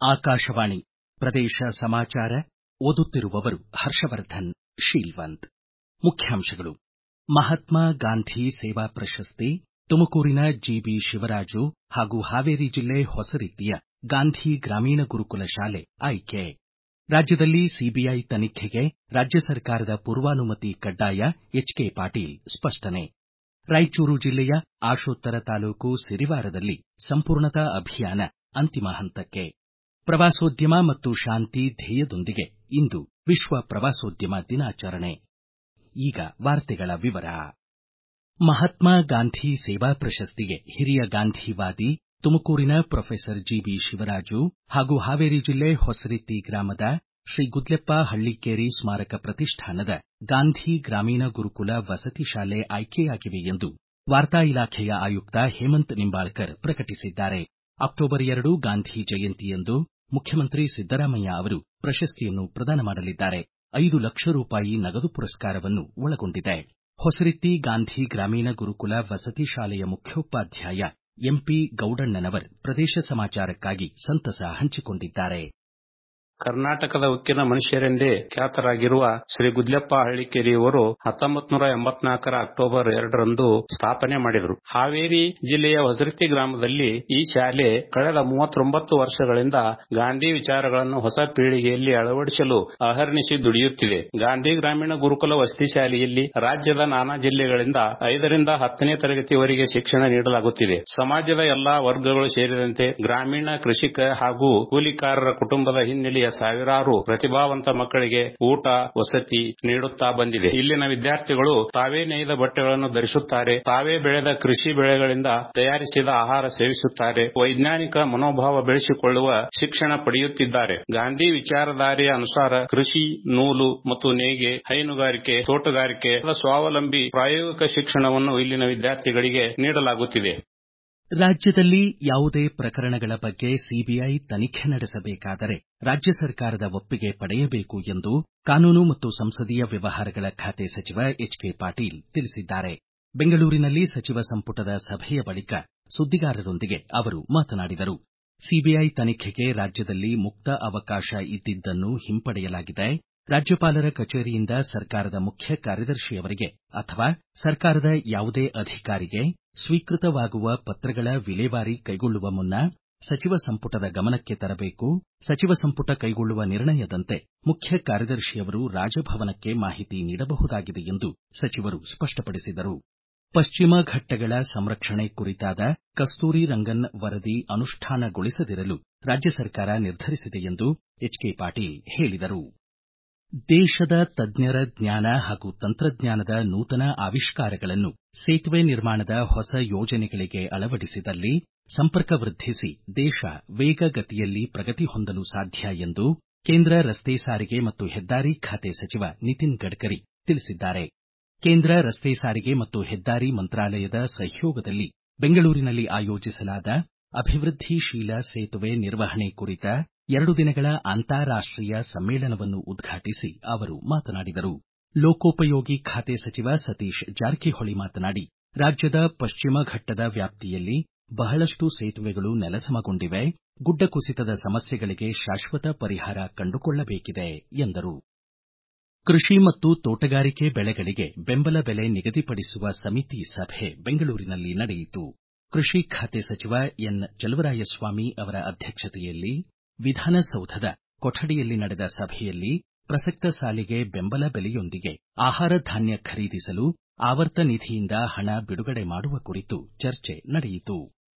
ಆಕಾಶವಾಣಿ ಪ್ರದೇಶ ಸಮಾಚಾರ ಓದುತ್ತಿರುವವರು ಹರ್ಷವರ್ಧನ್ ಶೀಲ್ವಂತ್. ಮುಖ್ಯಾಂಶಗಳು. ಮಹಾತ್ಮ ಗಾಂಧಿ ಸೇವಾ ಪ್ರಶಸ್ತಿ ತುಮಕೂರಿನ ಜಿಬಿ ಶಿವರಾಜು ಹಾಗೂ ಹಾವೇರಿ ಜಿಲ್ಲೆ ಹೊಸರಿಟ್ಟಿಯ ಗಾಂಧಿ ಗ್ರಾಮೀಣ ಗುರುಕುಲ ಶಾಲೆ ಆಯ್ಕೆ. ರಾಜ್ಯದಲ್ಲಿ ಸಿಬಿಐ ತನಿಖೆಗೆ ರಾಜ್ಯ ಸರ್ಕಾರದ ಪೂರ್ವಾನುಮತಿ ಕಡ್ಡಾಯ ಎಚ್.ಕೆ. ಪಾಟೀಲ್ ಸ್ಪಷ್ಟನೆ. ರಾಯಚೂರು ಜಿಲ್ಲೆಯ ಆಶೋತ್ತರ ತಾಲೂಕು ಸಿರಿವಾರದಲ್ಲಿ ಸಂಪೂರ್ಣತಾ ಅಭಿಯಾನ ಅಂತಿಮ ಹಂತಕ್ಕೆ. ಪ್ರವಾಸೋದ್ಯಮ ಮತ್ತು ಶಾಂತಿ ಧ್ಯೇಯದೊಂದಿಗೆ ಇಂದು ವಿಶ್ವ ಪ್ರವಾಸೋದ್ಯಮ ದಿನಾಚರಣೆ. ಈಗ ವಾರ್ತೆಗಳ ವಿವರ. ಮಹಾತ್ಮ ಗಾಂಧಿ ಸೇವಾ ಪ್ರಶಸ್ತಿಗೆ ಹಿರಿಯ ಗಾಂಧಿವಾದಿ ತುಮಕೂರಿನ ಪ್ರೊಫೆಸರ್ ಜಿಬಿ ಶಿವರಾಜು ಹಾಗೂ ಹಾವೇರಿ ಜಿಲ್ಲೆ ಹೊಸರಿಟ್ಟಿ ಗ್ರಾಮದ ಶ್ರೀ ಗುದ್ಲೆಪ್ಪ ಹಳ್ಳಿಕೇರಿ ಸ್ಮಾರಕ ಪ್ರತಿಷ್ಠಾನದ ಗಾಂಧಿ ಗ್ರಾಮೀಣ ಗುರುಕುಲ ವಸತಿ ಶಾಲೆ ಆಯ್ಕೆಯಾಗಿವೆ ಎಂದು ವಾರ್ತಾ ಇಲಾಖೆಯ ಆಯುಕ್ತ ಹೇಮಂತ್ ನಿಂಬಾಳ್ಕರ್ ಪ್ರಕಟಿಸಿದ್ದಾರೆ. ಅಕ್ಟೋಬರ್ 2 ಗಾಂಧಿ ಜಯಂತಿಯಂದು ಮುಖ್ಯಮಂತ್ರಿ ಸಿದ್ದರಾಮಯ್ಯ ಅವರು ಪ್ರಶಸ್ತಿಯನ್ನು ಪ್ರದಾನ ಮಾಡಲಿದ್ದಾರೆ. 5 ಲಕ್ಷ ರೂಪಾಯಿ ನಗದು ಪುರಸ್ಕಾರವನ್ನು ಒಳಗೊಂಡಿದೆ. ಹೊಸರಿಟ್ಟಿ ಗಾಂಧಿ ಗ್ರಾಮೀಣ ಗುರುಕುಲ ವಸತಿ ಶಾಲೆಯ ಮುಖ್ಯೋಪಾಧ್ಯಾಯ ಎಂಪಿ ಗೌಡಣ್ಣನವರ್ ಪ್ರದೇಶ ಸಮಾಚಾರಕ್ಕಾಗಿ ಸಂತಸ ಹಂಚಿಕೊಂಡಿದ್ದಾರೆ. ಕರ್ನಾಟಕದ ಉಕ್ಕಿನ ಮನುಷ್ಯರೆಂದೇ ಖ್ಯಾತರಾಗಿರುವ ಶ್ರೀ ಗುದ್ಲೆಪ್ಪ ಹಳ್ಳಿಕೇರಿಯವರು 1984 ಅಕ್ಟೋಬರ್ 2ರಂದು ಸ್ಥಾಪನೆ ಮಾಡಿದರು. ಹಾವೇರಿ ಜಿಲ್ಲೆಯ ಹೊಸರಿಟ್ಟಿ ಗ್ರಾಮದಲ್ಲಿ ಈ ಶಾಲೆ ಕಳೆದ 39 ವರ್ಷಗಳಿಂದ ಗಾಂಧಿ ವಿಚಾರಗಳನ್ನು ಹೊಸ ಪೀಳಿಗೆಯಲ್ಲಿ ಅಳವಡಿಸಲು ಅಹರ್ನಿಶಿ ದುಡಿಯುತ್ತಿದೆ. ಗಾಂಧಿ ಗ್ರಾಮೀಣ ಗುರುಕುಲ ವಸತಿ ಶಾಲೆಯಲ್ಲಿ ರಾಜ್ಯದ ನಾನಾ ಜಿಲ್ಲೆಗಳಿಂದ 5ರಿಂದ 10ನೇ ತರಗತಿವರೆಗೆ ಶಿಕ್ಷಣ ನೀಡಲಾಗುತ್ತಿದೆ. ಸಮಾಜದ ಎಲ್ಲಾ ವರ್ಗಗಳು ಸೇರಿದಂತೆ ಗ್ರಾಮೀಣ ಕೃಷಿಕ ಹಾಗೂ ಕೂಲಿಕಾರರ ಕುಟುಂಬದ ಹಿನ್ನೆಲೆಯ ಸಾವಿರಾರು ಪ್ರತಿಭಾವಂತ ಮಕ್ಕಳಿಗೆ ಊಟ ವಸತಿ ನೀಡುತ್ತಾ ಬಂದಿದೆ. ಇಲ್ಲಿನ ವಿದ್ಯಾರ್ಥಿಗಳು ತಾವೇ ನೇಯ್ದ ಬಟ್ಟೆಗಳನ್ನು ಧರಿಸುತ್ತಾರೆ, ತಾವೇ ಬೆಳೆದ ಕೃಷಿ ಬೆಳೆಗಳಿಂದ ತಯಾರಿಸಿದ ಆಹಾರ ಸೇವಿಸುತ್ತಾರೆ, ವೈಜ್ಞಾನಿಕ ಮನೋಭಾವ ಬೆಳೆಸಿಕೊಳ್ಳುವ ಶಿಕ್ಷಣ ಪಡೆಯುತ್ತಿದ್ದಾರೆ. ಗಾಂಧಿ ವಿಚಾರಧಾರೆಯ ಅನುಸಾರ ಕೃಷಿ, ನೂಲು ಮತ್ತು ನೇಯ್ಗೆ, ಹೈನುಗಾರಿಕೆ, ತೋಟಗಾರಿಕೆ, ಸ್ವಾವಲಂಬಿ ಪ್ರಾಯೋಗಿಕ ಶಿಕ್ಷಣವನ್ನು ಇಲ್ಲಿನ ವಿದ್ಯಾರ್ಥಿಗಳಿಗೆ ನೀಡಲಾಗುತ್ತಿದೆ. ರಾಜ್ಯದಲ್ಲಿ ಯಾವುದೇ ಪ್ರಕರಣಗಳ ಬಗ್ಗೆ ಸಿಬಿಐ ತನಿಖೆ ನಡೆಸಬೇಕಾದರೆ ರಾಜ್ಯ ಸರ್ಕಾರದ ಒಪ್ಪಿಗೆ ಪಡೆಯಬೇಕು ಎಂದು ಕಾನೂನು ಮತ್ತು ಸಂಸದೀಯ ವ್ಯವಹಾರಗಳ ಖಾತೆ ಸಚಿವ ಎಚ್.ಕೆ. ಪಾಟೀಲ್ ತಿಳಿಸಿದ್ದಾರೆ. ಬೆಂಗಳೂರಿನಲ್ಲಿ ಸಚಿವ ಸಂಪುಟದ ಸಭೆಯ ಬಳಿಕ ಸುದ್ದಿಗಾರರೊಂದಿಗೆ ಅವರು ಮಾತನಾಡಿದರು. ಸಿಬಿಐ ತನಿಖೆಗೆ ರಾಜ್ಯದಲ್ಲಿ ಮುಕ್ತ ಅವಕಾಶ ಇದ್ದಿದ್ದನ್ನು ಹಿಂಪಡೆಯಲಾಗಿದೆ. ರಾಜ್ಯಪಾಲರ ಕಚೇರಿಯಿಂದ ಸರ್ಕಾರದ ಮುಖ್ಯ ಕಾರ್ಯದರ್ಶಿಯವರಿಗೆ ಅಥವಾ ಸರ್ಕಾರದ ಯಾವುದೇ ಅಧಿಕಾರಿಗೆ ಸ್ವೀಕೃತವಾಗುವ ಪತ್ರಗಳ ವಿಲೇವಾರಿ ಕೈಗೊಳ್ಳುವ ಮುನ್ನ ಸಚಿವ ಸಂಪುಟದ ಗಮನಕ್ಕೆ ತರಬೇಕು. ಸಚಿವ ಸಂಪುಟ ಕೈಗೊಳ್ಳುವ ನಿರ್ಣಯದಂತೆ ಮುಖ್ಯ ಕಾರ್ಯದರ್ಶಿಯವರು ರಾಜಭವನಕ್ಕೆ ಮಾಹಿತಿ ನೀಡಬಹುದಾಗಿದೆ ಎಂದು ಸಚಿವರು ಸ್ಪಷ್ಟಪಡಿಸಿದರು. ಪಶ್ಚಿಮ ಘಟ್ಟಗಳ ಸಂರಕ್ಷಣೆ ಕುರಿತಾದ ಕಸ್ತೂರಿ ರಂಗನ್ ವರದಿ ಅನುಷ್ಠಾನಗೊಳಿಸದಿರಲು ರಾಜ್ಯ ಸರ್ಕಾರ ನಿರ್ಧರಿಸಿದೆ ಎಂದು ಎಚ್.ಕೆ. ಪಾಟೀಲ್ ಹೇಳಿದರು. ದೇಶದ ತಜ್ಞರ ಜ್ಞಾನ ಹಾಗೂ ತಂತ್ರಜ್ಞಾನದ ನೂತನ ಆವಿಷ್ಕಾರಗಳನ್ನು ಸೇತುವೆ ನಿರ್ಮಾಣದ ಹೊಸ ಯೋಜನೆಗಳಿಗೆ ಅಳವಡಿಸಿದಲ್ಲಿ ಸಂಪರ್ಕ ವೃದ್ಧಿಸಿ ದೇಶ ವೇಗಗತಿಯಲ್ಲಿ ಪ್ರಗತಿ ಹೊಂದಲು ಸಾಧ್ಯ ಎಂದು ಕೇಂದ್ರ ರಸ್ತೆ ಸಾರಿಗೆ ಮತ್ತು ಹೆದ್ದಾರಿ ಖಾತೆ ಸಚಿವ ನಿತಿನ್ ಗಡ್ಕರಿ ತಿಳಿಸಿದ್ದಾರೆ. ಕೇಂದ್ರ ರಸ್ತೆ ಸಾರಿಗೆ ಮತ್ತು ಹೆದ್ದಾರಿ ಮಂತ್ರಾಲಯದ ಸಹಯೋಗದಲ್ಲಿ ಬೆಂಗಳೂರಿನಲ್ಲಿ ಆಯೋಜಿಸಲಾದ ಅಭಿವೃದ್ಧಿಶೀಲ ಸೇತುವೆ ನಿರ್ವಹಣೆ ಕುರಿತ 2 ದಿನಗಳ ಅಂತಾರಾಷ್ಟೀಯ ಸಮ್ಮೇಳನವನ್ನು ಉದ್ಘಾಟಿಸಿ ಅವರು ಮಾತನಾಡಿದರು. ಲೋಕೋಪಯೋಗಿ ಖಾತೆ ಸಚಿವ ಸತೀಶ್ ಜಾರಕಿಹೊಳಿ ಮಾತನಾಡಿ, ರಾಜ್ಯದ ಪಶ್ಚಿಮ ಘಟ್ಟದ ವ್ಯಾಪ್ತಿಯಲ್ಲಿ ಬಹಳಷ್ಟು ಸೇತುವೆಗಳು ನೆಲಸಮಗೊಂಡಿವೆ. ಗುಡ್ಡ ಕುಸಿತದ ಸಮಸ್ಯೆಗಳಿಗೆ ಶಾಶ್ವತ ಪರಿಹಾರ ಕಂಡುಕೊಳ್ಳಬೇಕಿದೆ ಎಂದರು. ಕೃಷಿ ಮತ್ತು ತೋಟಗಾರಿಕೆ ಬೆಳೆಗಳಿಗೆ ಬೆಂಬಲ ಬೆಲೆ ನಿಗದಿಪಡಿಸುವ ಸಮಿತಿ ಸಭೆ ಬೆಂಗಳೂರಿನಲ್ಲಿ ನಡೆಯಿತು. ಕೃಷಿ ಖಾತೆ ಸಚಿವ ಎನ್. ಚಲುವರಾಯಸ್ವಾಮಿ ಅವರ ಅಧ್ಯಕ್ಷತೆಯಲ್ಲಿ ವಿಧಾನಸೌಧದ ಕೊಠಡಿಯಲ್ಲಿ ನಡೆದ ಸಭೆಯಲ್ಲಿ ಪ್ರಸಕ್ತ ಸಾಲಿಗೆ ಬೆಂಬಲ ಬೆಲೆಯೊಂದಿಗೆ ಆಹಾರ ಧಾನ್ಯ ಖರೀದಿಸಲು ಆವರ್ತ ನಿಧಿಯಿಂದ ಹಣ ಬಿಡುಗಡೆ ಮಾಡುವ ಕುರಿತು ಚರ್ಚೆ ನಡೆಯಿತು.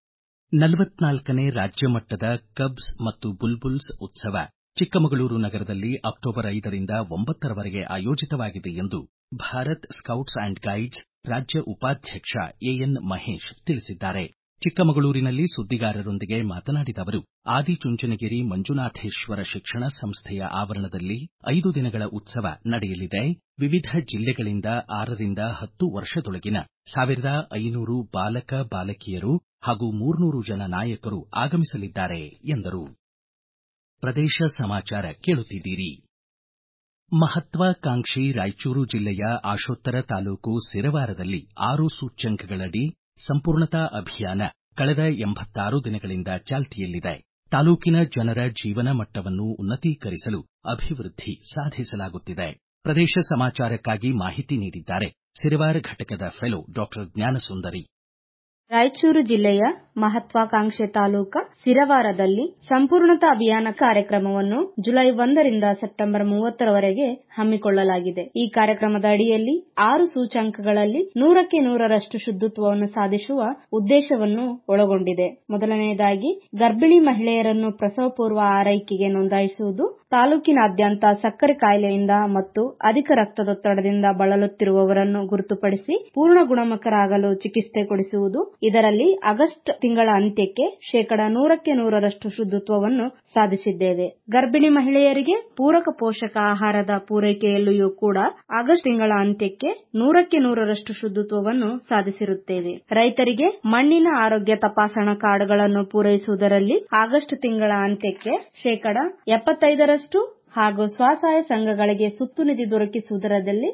44ನೇ ರಾಜ್ಯ ಮಟ್ಟದ ಕಬ್ಸ್ ಮತ್ತು ಬುಲ್ಬುಲ್ಸ್ ಉತ್ಸವ ಚಿಕ್ಕಮಗಳೂರು ನಗರದಲ್ಲಿ ಅಕ್ಟೋಬರ್ 5ರಿಂದ 9ರವರೆಗೆ ಆಯೋಜಿತವಾಗಿದೆ ಎಂದು ಭಾರತ್ ಸ್ಕೌಟ್ಸ್ ಅಂಡ್ ಗೈಡ್ಸ್ ರಾಜ್ಯ ಉಪಾಧ್ಯಕ್ಷ ಎಎನ್ ಮಹೇಶ್ ತಿಳಿಸಿದ್ದಾರೆ. ಚಿಕ್ಕಮಗಳೂರಿನಲ್ಲಿ ಸುದ್ದಿಗಾರರೊಂದಿಗೆ ಮಾತನಾಡಿದ ಅವರು, ಆದಿಚುಂಚನಗಿರಿ ಮಂಜುನಾಥೇಶ್ವರ ಶಿಕ್ಷಣ ಸಂಸ್ಥೆಯ ಆವರಣದಲ್ಲಿ 5 ದಿನಗಳ ಉತ್ಸವ ನಡೆಯಲಿದೆ. ವಿವಿಧ ಜಿಲ್ಲೆಗಳಿಂದ 6ರಿಂದ 10 ವರ್ಷದೊಳಗಿನ 1500 ಬಾಲಕ ಬಾಲಕಿಯರು ಹಾಗೂ 300 ಜನ ನಾಯಕರು ಆಗಮಿಸಲಿದ್ದಾರೆ ಎಂದರು. ಪ್ರದೇಶ ಸಮಾಚಾರ ಕೇಳುತ್ತಿದ್ದೀರಿ. ಮಹತ್ವಾಕಾಂಕ್ಷಿ ರಾಯಚೂರು ಜಿಲ್ಲೆಯ ಆಶೋತ್ತರ ತಾಲೂಕು ಸಿರವಾರದಲ್ಲಿ 6 ಸೂಚ್ಯಂಕಗಳಡಿ ಸಂಪೂರ್ಣತಾ ಅಭಿಯಾನ ಕಳೆದ 86 ದಿನಗಳಿಂದ ಚಾಲ್ತಿಯಲ್ಲಿದೆ. ತಾಲೂಕಿನ ಜನರ ಜೀವನ ಮಟ್ಟವನ್ನು ಉನ್ನತೀಕರಿಸಲು ಅಭಿವೃದ್ಧಿ ಸಾಧಿಸಲಾಗುತ್ತಿದೆ. ಪ್ರದೇಶ ಸಮಾಚಾರಕ್ಕಾಗಿ ಮಾಹಿತಿ ನೀಡಿದ್ದಾರೆ ಸಿರವಾರ ಘಟಕದ ಫೆಲೋ ಡಾಕ್ಟರ್ ಜ್ಞಾನಸುಂದರಿ. ರಾಯಚೂರು ಜಿಲ್ಲೆಯ ಮಹತ್ವಾಕಾಂಕ್ಷೆ ತಾಲೂಕ ಸಿರವಾರದಲ್ಲಿ ಸಂಪೂರ್ಣತಾ ಅಭಿಯಾನ ಕಾರ್ಯಕ್ರಮವನ್ನು ಜುಲೈ 1ರಿಂದ ಸೆಪ್ಟೆಂಬರ್ 30ರವರೆಗೆ ಹಮ್ಮಿಕೊಳ್ಳಲಾಗಿದೆ. ಈ ಕಾರ್ಯಕ್ರಮದ ಅಡಿಯಲ್ಲಿ 6 ಸೂಚ್ಯಂಕಗಳಲ್ಲಿ 100ಕ್ಕೆ 100ರಷ್ಟು ಶುದ್ಧತ್ವವನ್ನು ಸಾಧಿಸುವ ಉದ್ದೇಶವನ್ನು ಒಳಗೊಂಡಿದೆ. ಮೊದಲನೆಯದಾಗಿ ಗರ್ಭಿಣಿ ಮಹಿಳೆಯರನ್ನು ಪ್ರಸವ ಪೂರ್ವ ಆರೈಕೆಗೆ ನೋಂದಾಯಿಸುವುದು, ತಾಲೂಕಿನಾದ್ಯಂತ ಸಕ್ಕರೆ ಕಾಯಿಲೆಯಿಂದ ಮತ್ತು ಅಧಿಕ ರಕ್ತದೊತ್ತಡದಿಂದ ಬಳಲುತ್ತಿರುವವರನ್ನು ಗುರುತುಪಡಿಸಿ ಪೂರ್ಣ ಗುಣಮುಖರಾಗಲು ಚಿಕಿತ್ಸೆ ಕೊಡಿಸುವುದು. ಇದರಲ್ಲಿ ಆಗಸ್ಟ್ ತಿಂಗಳ ಅಂತ್ಯಕ್ಕೆ 100ಕ್ಕೆ 100ರಷ್ಟು ಶುದ್ಧತ್ವವನ್ನು ಸಾಧಿಸಿದ್ದೇವೆ. ಗರ್ಭಿಣಿ ಮಹಿಳೆಯರಿಗೆ ಪೂರಕ ಪೋಷಕ ಆಹಾರದ ಪೂರೈಕೆಯಲ್ಲಿಯೂ ಕೂಡ ಆಗಸ್ಟ್ ತಿಂಗಳ ಅಂತ್ಯಕ್ಕೆ 100ಕ್ಕೆ 100ರಷ್ಟು ಶುದ್ಧತ್ವವನ್ನು ಸಾಧಿಸಿರುತ್ತೇವೆ. ರೈತರಿಗೆ ಮಣ್ಣಿನ ಆರೋಗ್ಯ ತಪಾಸಣಾ ಕಾರ್ಡ್ಗಳನ್ನು ಪೂರೈಸುವುದರಲ್ಲಿ ಆಗಸ್ಟ್ ತಿಂಗಳ ಅಂತ್ಯಕ್ಕೆ 75% ಹಾಗೂ ಸ್ವಸಹಾಯ ಸಂಘಗಳಿಗೆ ಸುತ್ತು ನಿಧಿ ದೊರಕಿಸುವುದರಲ್ಲಿ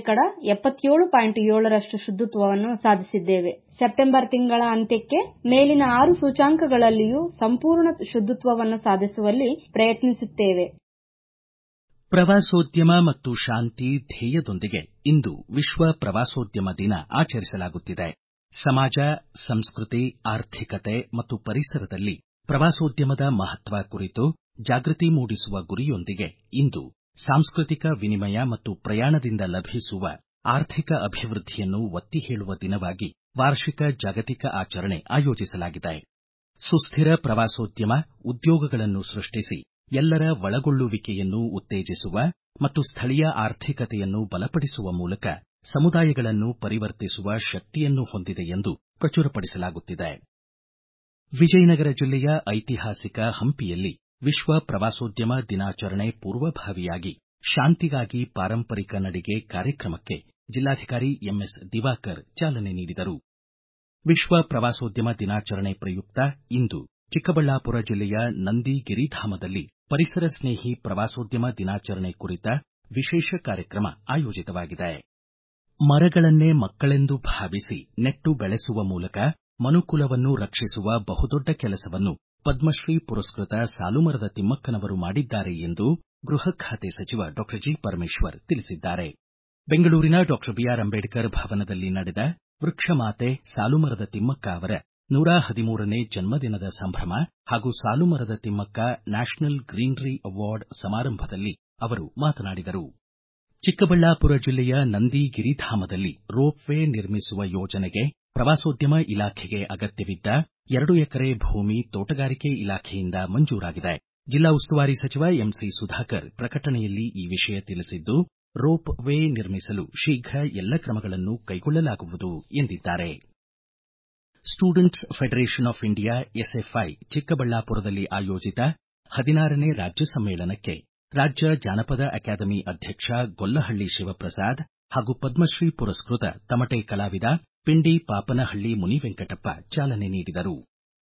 77.7% ಶುದ್ಧತ್ವವನ್ನು ಸಾಧಿಸಿದ್ದೇವೆ. ಸೆಪ್ಟೆಂಬರ್ ತಿಂಗಳ ಅಂತ್ಯಕ್ಕೆ ಮೇಲಿನ 6 ಸೂಚ್ಯಂಕಗಳಲ್ಲಿಯೂ ಸಂಪೂರ್ಣ ಶುದ್ಧತ್ವವನ್ನು ಸಾಧಿಸುವಲ್ಲಿ ಪ್ರಯತ್ನಿಸುತ್ತೇವೆ. ಪ್ರವಾಸೋದ್ಯಮ ಮತ್ತು ಶಾಂತಿ ಧ್ಯೇಯದೊಂದಿಗೆ ಇಂದು ವಿಶ್ವ ಪ್ರವಾಸೋದ್ಯಮ ದಿನ ಆಚರಿಸಲಾಗುತ್ತಿದೆ. ಸಮಾಜ, ಸಂಸ್ಕೃತಿ, ಆರ್ಥಿಕತೆ ಮತ್ತು ಪರಿಸರದಲ್ಲಿ ಪ್ರವಾಸೋದ್ಯಮದ ಮಹತ್ವ ಕುರಿತು ಜಾಗೃತಿ ಮೂಡಿಸುವ ಗುರಿಯೊಂದಿಗೆ ಇಂದು ಸಾಂಸ್ಕೃತಿಕ ವಿನಿಮಯ ಮತ್ತು ಪ್ರಯಾಣದಿಂದ ಲಭಿಸುವ ಆರ್ಥಿಕ ಅಭಿವೃದ್ಧಿಯನ್ನು ಒತ್ತಿ ಹೇಳುವ ದಿನವಾಗಿ ವಾರ್ಷಿಕ ಜಾಗತಿಕ ಆಚರಣೆ ಆಯೋಜಿಸಲಾಗಿದೆ. ಸುಸ್ಥಿರ ಪ್ರವಾಸೋದ್ಯಮ ಉದ್ಯೋಗಗಳನ್ನು ಸೃಷ್ಟಿಸಿ ಎಲ್ಲರ ಒಳಗೊಳ್ಳುವಿಕೆಯನ್ನು ಉತ್ತೇಜಿಸುವ ಮತ್ತು ಸ್ಥಳೀಯ ಆರ್ಥಿಕತೆಯನ್ನು ಬಲಪಡಿಸುವ ಮೂಲಕ ಸಮುದಾಯಗಳನ್ನು ಪರಿವರ್ತಿಸುವ ಶಕ್ತಿಯನ್ನು ಹೊಂದಿದೆ ಎಂದು ಪ್ರಚುರಪಡಿಸಲಾಗುತ್ತಿದೆ. ವಿಜಯನಗರ ಜಿಲ್ಲೆಯ ಐತಿಹಾಸಿಕ ಹಂಪಿಯಲ್ಲಿ ವಿಶ್ವ ಪ್ರವಾಸೋದ್ಯಮ ದಿನಾಚರಣೆ ಪೂರ್ವಭಾವಿಯಾಗಿ ಶಾಂತಿಗಾಗಿ ಪಾರಂಪರಿಕ ನಡಿಗೆ ಕಾರ್ಯಕ್ರಮಕ್ಕೆ ಜಿಲ್ಲಾಧಿಕಾರಿ ಎಂಎಸ್ ದಿವಾಕರ್ ಚಾಲನೆ ನೀಡಿದರು. ವಿಶ್ವ ಪ್ರವಾಸೋದ್ಯಮ ದಿನಾಚರಣೆ ಪ್ರಯುಕ್ತ ಇಂದು ಚಿಕ್ಕಬಳ್ಳಾಪುರ ಜಿಲ್ಲೆಯ ನಂದಿ ಗಿರಿಧಾಮದಲ್ಲಿ ಪರಿಸರ ಸ್ನೇಹಿ ಪ್ರವಾಸೋದ್ಯಮ ದಿನಾಚರಣೆ ಕುರಿತ ವಿಶೇಷ ಕಾರ್ಯಕ್ರಮ ಆಯೋಜಿತವಾಗಿದೆ. ಮರಗಳನ್ನೇ ಮಕ್ಕಳೆಂದು ಭಾವಿಸಿ ನೆಟ್ಟು ಬೆಳೆಸುವ ಮೂಲಕ ಮನುಕುಲವನ್ನು ರಕ್ಷಿಸುವ ಬಹುದೊಡ್ಡ ಕೆಲಸವನ್ನು ಪದ್ಮಶ್ರೀ ಪುರಸ್ಕೃತ ಸಾಲುಮರದ ತಿಮ್ಮಕ್ಕನವರು ಮಾಡಿದ್ದಾರೆ ಎಂದು ಗೃಹ ಖಾತೆ ಸಚಿವ ಡಾ ಜಿ. ಪರಮೇಶ್ವರ್ ತಿಳಿಸಿದ್ದಾರೆ. ಬೆಂಗಳೂರಿನ ಡಾ ಬಿಆರ್ ಅಂಬೇಡ್ಕರ್ ಭವನದಲ್ಲಿ ನಡೆದ ವೃಕ್ಷ ಮಾತೆ ಸಾಲುಮರದ ತಿಮ್ಮಕ್ಕ ಅವರ 113ನೇ ಜನ್ಮದಿನದ ಸಂಭ್ರಮ ಹಾಗೂ ಸಾಲುಮರದ ತಿಮ್ಮಕ್ಕ ನ್ಯಾಷನಲ್ ಗ್ರೀನರಿ ಅವಾರ್ಡ್ ಸಮಾರಂಭದಲ್ಲಿ ಅವರು ಮಾತನಾಡಿದರು. ಚಿಕ್ಕಬಳ್ಳಾಪುರ ಜಿಲ್ಲೆಯ ನಂದಿ ಗಿರಿಧಾಮದಲ್ಲಿ ರೋಪ್ ವೇ ನಿರ್ಮಿಸುವ ಯೋಜನೆಗೆ ಪ್ರವಾಸೋದ್ಯಮ ಇಲಾಖೆಗೆ ಅಗತ್ಯವಿದ್ದ 2 ಎಕರೆ ಭೂಮಿ ತೋಟಗಾರಿಕೆ ಇಲಾಖೆಯಿಂದ ಮಂಜೂರಾಗಿದೆ. ಜಿಲ್ಲಾ ಉಸ್ತುವಾರಿ ಸಚಿವ ಎಂಸಿ ಸುಧಾಕರ್ ಪ್ರಕಟಣೆಯಲ್ಲಿ ಈ ವಿಷಯ ತಿಳಿಸಿದ್ದು, ರೋಪ್ ವೇ ನಿರ್ಮಿಸಲು ಶೀಘ್ರ ಎಲ್ಲ ಕ್ರಮಗಳನ್ನು ಕೈಗೊಳ್ಳಲಾಗುವುದು ಎಂದಿದ್ದಾರೆ. Students federation of India SFI ಚಿಕ್ಕಬಳ್ಳಾಪುರದಲ್ಲಿ ಆಯೋಜಿತ 16ನೇ ರಾಜ್ಯ ಸಮ್ಮೇಳನಕ್ಕೆ ರಾಜ್ಯ ಜಾನಪದ ಅಕಾಡೆಮಿ ಅಧ್ಯಕ್ಷ ಗೊಲ್ಲಹಳ್ಳಿ ಶಿವಪ್ರಸಾದ್ ಹಾಗೂ ಪದ್ಮಶ್ರೀ ಪುರಸ್ಕೃತ ತಮಟೆ ಕಲಾವಿದ ಪಿಂಡಿ ಪಾಪನಹಳ್ಳಿ ಮುನಿವೆಂಕಟಪ್ಪ ಚಾಲನೆ ನೀಡಿದರು.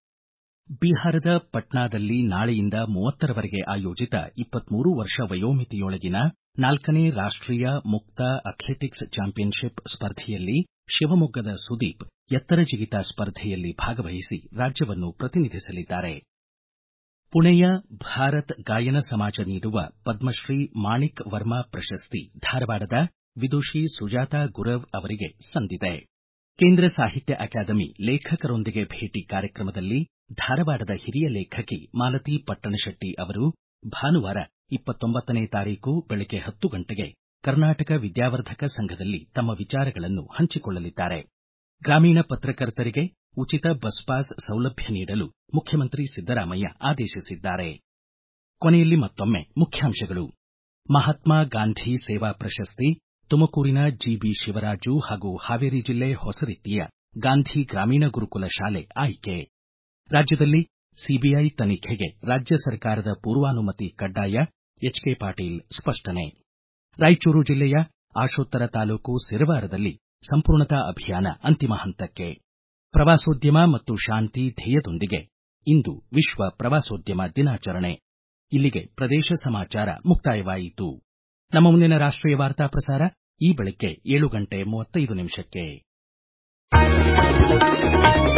ಬಿಹಾರದ ಪಟ್ನಾದಲ್ಲಿ ನಾಳೆಯಿಂದ 30ರವರೆಗೆ ಆಯೋಜಿತ 23 ವರ್ಷ ವಯೋಮಿತಿಯೊಳಗಿನ 4ನೇ ರಾಷ್ಟ್ರೀಯ ಮುಕ್ತ ಅಥ್ಲೆಟಿಕ್ಸ್ ಚಾಂಪಿಯನ್ಶಿಪ್ ಸ್ಪರ್ಧೆಯಲ್ಲಿ ಶಿವಮೊಗ್ಗದ ಸುದೀಪ್ ಎತ್ತರ ಜಿಗಿತ ಸ್ಪರ್ಧೆಯಲ್ಲಿ ಭಾಗವಹಿಸಿ ರಾಜ್ಯವನ್ನು ಪ್ರತಿನಿಧಿಸಲಿದ್ದಾರೆ. ಪುಣೆಯ ಭಾರತ್ ಗಾಯನ ಸಮಾಜ ನೀಡುವ ಪದ್ಮಶ್ರೀ ಮಾಣಿಕ್ ವರ್ಮಾ ಪ್ರಶಸ್ತಿ ಧಾರವಾಡದ ವಿದುಷಿ ಸುಜಾತಾ ಗುರವ್ ಅವರಿಗೆ ಸಂದಿದೆ. ಕೇಂದ್ರ ಸಾಹಿತ್ಯ ಅಕಾಡೆಮಿ ಲೇಖಕರೊಂದಿಗೆ ಭೇಟಿ ಕಾರ್ಯಕ್ರಮದಲ್ಲಿ ಧಾರವಾಡದ ಹಿರಿಯ ಲೇಖಕಿ ಮಾಲತಿ ಪಟ್ಟಣಶೆಟ್ಟಿ ಅವರು ಭಾನುವಾರ 29ನೇ ತಾರೀಕು ಬೆಳಗ್ಗೆ 10 ಗಂಟೆಗೆ ಕರ್ನಾಟಕ ವಿದ್ಯಾವರ್ಧಕ ಸಂಘದಲ್ಲಿ ತಮ್ಮ ವಿಚಾರಗಳನ್ನು ಹಂಚಿಕೊಳ್ಳಲಿದ್ದಾರೆ. ಗ್ರಾಮೀಣ ಪತ್ರಕರ್ತರಿಗೆ ಉಚಿತ ಬಸ್ ಪಾಸ್ ಸೌಲಭ್ಯ ನೀಡಲು ಮುಖ್ಯಮಂತ್ರಿ ಸಿದ್ದರಾಮಯ್ಯ ಆದೇಶಿಸಿದ್ದಾರೆ. ಕೊನೆಯಲ್ಲಿ ಮತ್ತೊಮ್ಮೆ ಮುಖ್ಯಾಂಶಗಳು. ಮಹಾತ್ಮ ಗಾಂಧಿ ಸೇವಾ ಪ್ರಶಸ್ತಿ ತುಮಕೂರಿನ ಜಿಬಿ ಶಿವರಾಜು ಹಾಗೂ ಹಾವೇರಿ ಜಿಲ್ಲೆ ಹೊಸರಿಟ್ಟಿಯ ಗಾಂಧಿ ಗ್ರಾಮೀಣ ಗುರುಕುಲ ಶಾಲೆ ಆಯ್ಕೆ. ರಾಜ್ಯದಲ್ಲಿ ಸಿಬಿಐ ತನಿಖೆಗೆ ರಾಜ್ಯ ಸರ್ಕಾರದ ಪೂರ್ವಾನುಮತಿ ಕಡ್ಡಾಯ, ಎಚ್ಕೆ ಪಾಟೀಲ್ ಸ್ಪಷ್ಟನೆ. ರಾಯಚೂರು ಜಿಲ್ಲೆಯ ಆಶೋತ್ತರ ತಾಲೂಕು ಸಿರವಾರದಲ್ಲಿ ಸಂಪೂರ್ಣತಾ ಅಭಿಯಾನ ಅಂತಿಮ ಹಂತಕ್ಕೆ. ಪ್ರವಾಸೋದ್ಯಮ ಮತ್ತು ಶಾಂತಿ ಧ್ಯೇಯದೊಂದಿಗೆ ಇಂದು ವಿಶ್ವ ಪ್ರವಾಸೋದ್ಯಮ ದಿನಾಚರಣೆ. ಇಲ್ಲಿಗೆ ಪ್ರದೇಶ ಸಮಾಚಾರ ಮುಕ್ತಾಯವಾಯಿತು. ನಮ್ಮ ಮುಂದಿನ ರಾಷ್ಟ್ರೀಯ ವಾರ್ತಾ ಪ್ರಸಾರ ಈ ಬೆಳಗ್ಗೆ 7:35 ನಿಮಿಷಕ್ಕೆ.